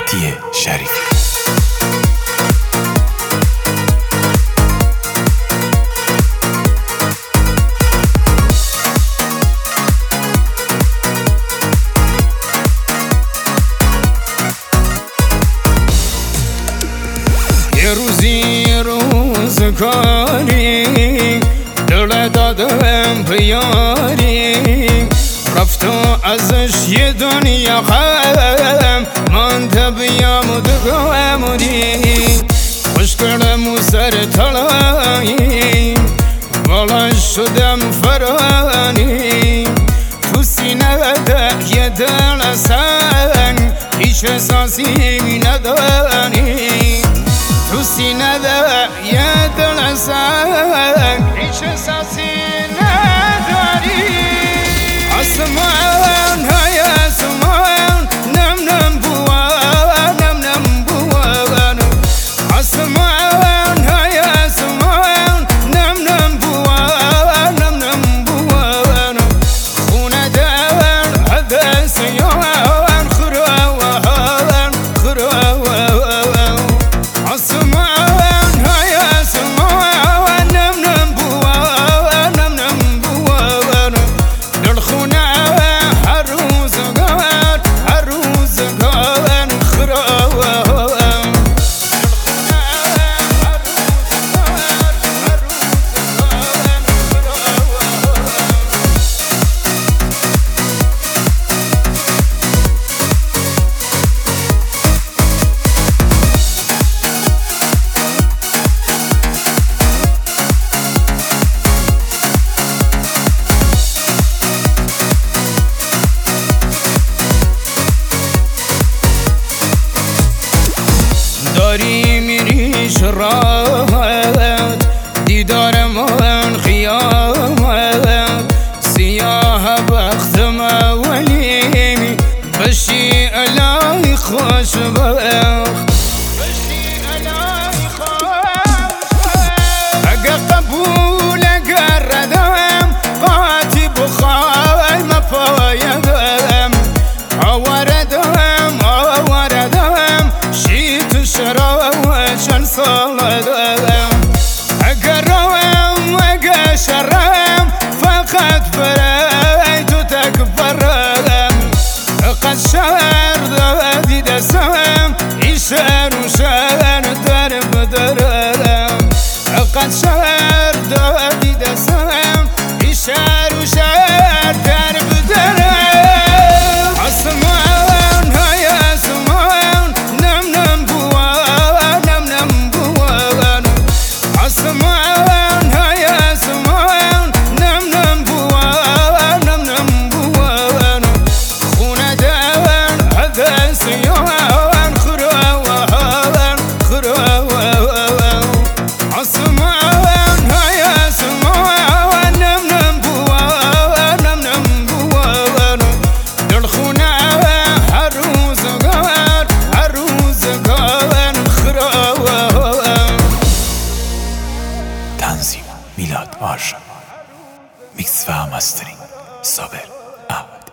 مهدی شریفی. یه روزگاری دل دادم به یاری، رفت ازش یه دنیا غم، مانده بیام دگمونی، خوش کردم و سر طلایی، بالا شدم فرانی، تو سینه ده یه دل سنگ، هیچ احساسی نداری، تو سینه ده یه دل سنگ، هیچ احساسی نداری. آسمان های آسمان نم نم بوان، نم نم بوان، آسمان های آسمان نم نم بوان، نم نم بوان، خونه دل هده سیان خروان خروان، آسمان های آسمان نم نم بوان، نم نم بوان، دل خونه هر روزگار هر روزگار خروان، دل خونه هر روزگار هر داری میریش راحت، دیدار من خیامت، سیاه بختم ولی بشی الهی خوشبخت، بشی الهی خوشبخت، اگه قبول کردم قاطی بخوای مپایدم، آوردم آوردم شیت شراوشن صالدم، اگر روم اگر شرم فقط برای تو تکبرم، قد شهر دادی دستم این شهر و شهر در بدرم، قد شهر دادی دستم این شهر و شهر در بدرم. آسمان های آسمان نم نم بوان، نم نم بوان، آسمان های آسمان نم نم بوان، نم نم بوان، خونه دل هده سیان خروان خروان، آسمان های آسمان نم نم بوان، نم نم بوان، دل خونه هر روزگار هر روزگار خروان. تنظیم میلاد آرشا، میکس و مسترینگ صابر احمد.